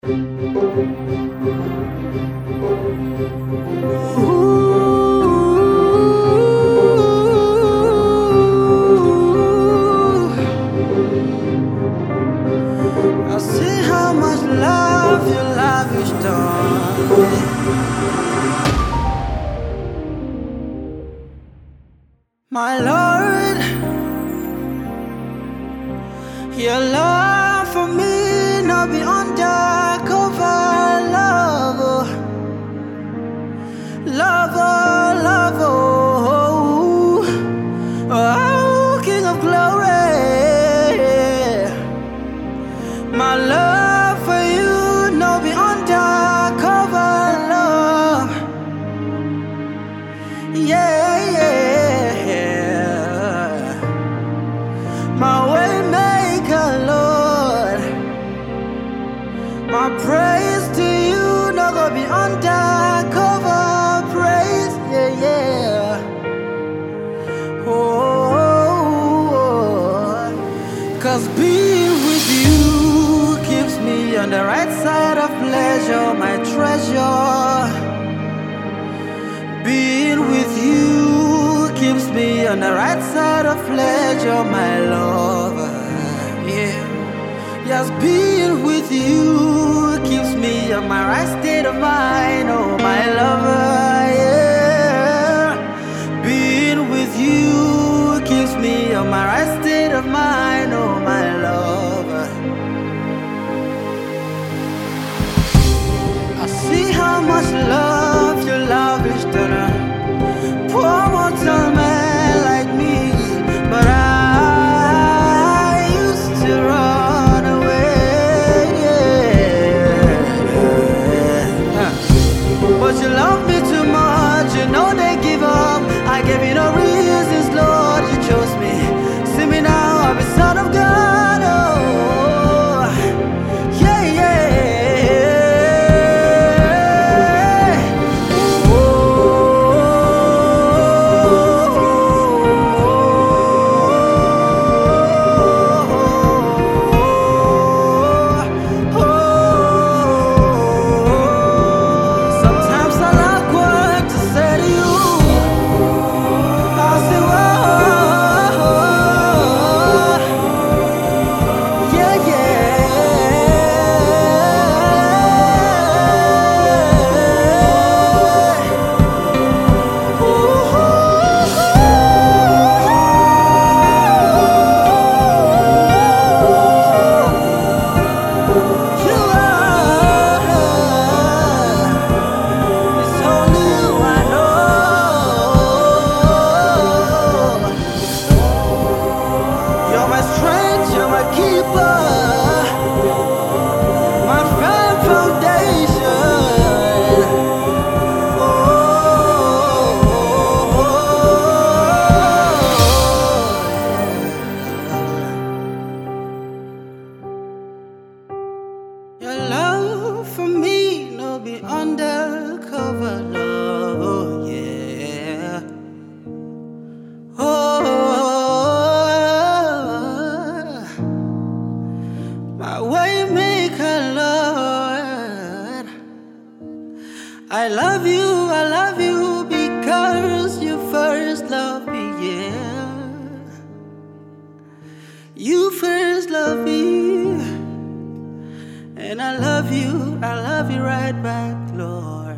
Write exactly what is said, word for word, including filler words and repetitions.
I see how much love you lavished on me. My Lord, your love for me not be undercover love, oh. Love, oh, love, oh, oh, King of glory. My love for you no be undercover love. Yeah, yeah. My way maker, Lord. My praise to you no go be undercover praise. Yeah, yeah. Oh, cause being with you keeps me on the right side of pleasure, my treasure. Being with you keeps me on the right side of pleasure, my lover. Yeah. Yes, being with you keeps me on my right state of mind, oh my lover. Yeah. Being with you keeps me on my right state of mind, oh my lover. I see how much love you lavished on a poor mortal man like me, but I used to run away, yeah. But you love me too much, you know they give up. I gave you no reasons, Lord, you chose me. See me now, I'm a son of God, oh. Yeah, yeah. Your love for me no be undercover love, oh yeah. Oh, my way maker, Lord. I love you, I love you because you first loved me, yeah. You first loved me. And I love you, I love you right back, Lord.